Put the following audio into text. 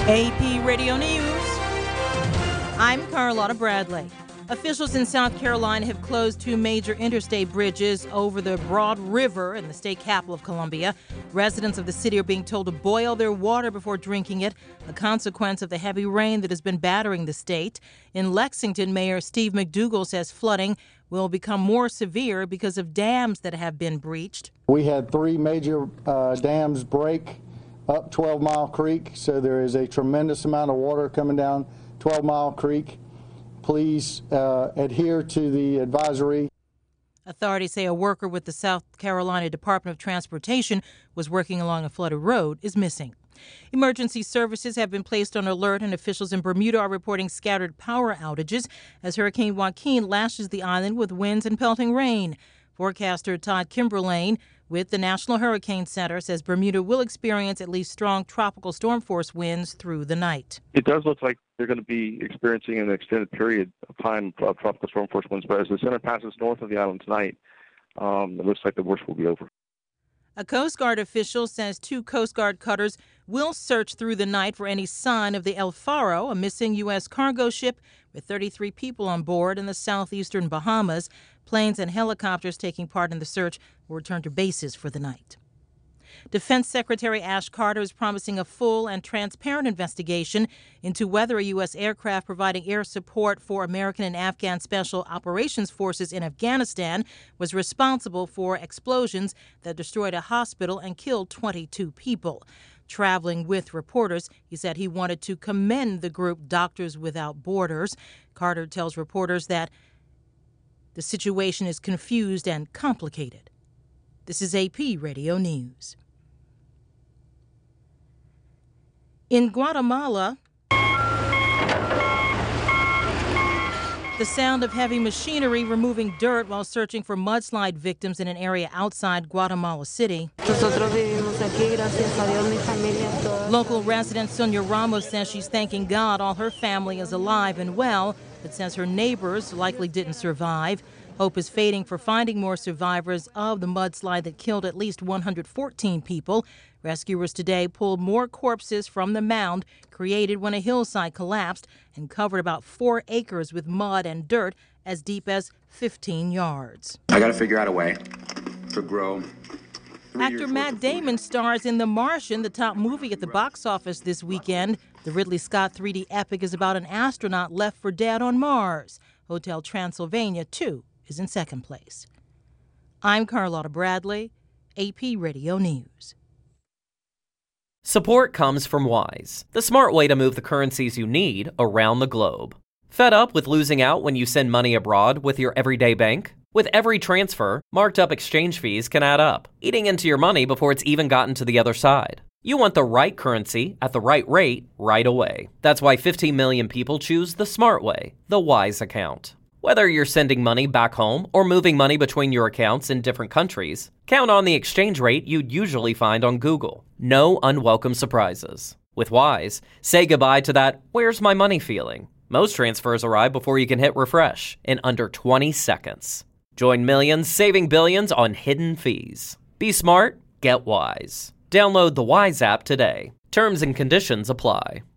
AP Radio News. I'm Carlotta Bradley. Officials in South Carolina have closed two major interstate bridges over the Broad River in the state capital of Columbia. Residents of the city are being told to boil their water before drinking it, a consequence of the heavy rain that has been battering the state. In Lexington, Mayor Steve McDougal says flooding will become more severe because of dams that have been breached. We had three major dams break up 12 Mile Creek, so there is a tremendous amount of water coming down 12 Mile Creek. Please adhere to the advisory. Authorities say a worker with the South Carolina Department of Transportation was working along a flooded road is missing. Emergency services have been placed on alert, and officials in Bermuda are reporting scattered power outages as Hurricane Joaquin lashes the island with winds and pelting rain. Forecaster Todd Kimberlane with the National Hurricane Center says Bermuda will experience at least strong tropical storm force winds through the night. It does look like they're going to be experiencing an extended period of time of tropical storm force winds, but as the center passes north of the island tonight, it looks like the worst will be over. A Coast Guard official says two Coast Guard cutters will search through the night for any sign of the El Faro, a missing U.S. cargo ship with 33 people on board in the southeastern Bahamas. Planes and helicopters taking part in the search will return to bases for the night. Defense Secretary Ash Carter is promising a full and transparent investigation into whether a U.S. aircraft providing air support for American and Afghan Special Operations Forces in Afghanistan was responsible for explosions that destroyed a hospital and killed 22 people. Traveling with reporters, he said he wanted to commend the group Doctors Without Borders. Carter tells reporters that the situation is confused and complicated. This is AP Radio News. In Guatemala, the sound of heavy machinery removing dirt while searching for mudslide victims in an area outside Guatemala City. Local resident Sonia Ramos says she's thanking God all her family is alive and well, but says her neighbors likely didn't survive. Hope is fading for finding more survivors of the mudslide that killed at least 114 people. Rescuers today pulled more corpses from the mound created when a hillside collapsed and covered about 4 acres with mud and dirt as deep as 15 yards. I got to figure out a way to grow. Actor Matt Damon stars in The Martian, the top movie at the box office this weekend. The Ridley Scott 3D epic is about an astronaut left for dead on Mars. Hotel Transylvania 2 is in second place. I'm Carlotta Bradley, AP Radio News. Support comes from Wise, the smart way to move the currencies you need around the globe. Fed up with losing out when you send money abroad with your everyday bank? With every transfer, marked up exchange fees can add up, eating into your money before it's even gotten to the other side. You want the right currency at the right rate right away. That's why 15 million people choose the smart way, the Wise account. Whether you're sending money back home or moving money between your accounts in different countries, count on the exchange rate you'd usually find on Google. No unwelcome surprises. With Wise, say goodbye to that "where's my money" feeling. Most transfers arrive before you can hit refresh in under 20 seconds. Join millions saving billions on hidden fees. Be smart, get Wise. Download the Wise app today. Terms and conditions apply.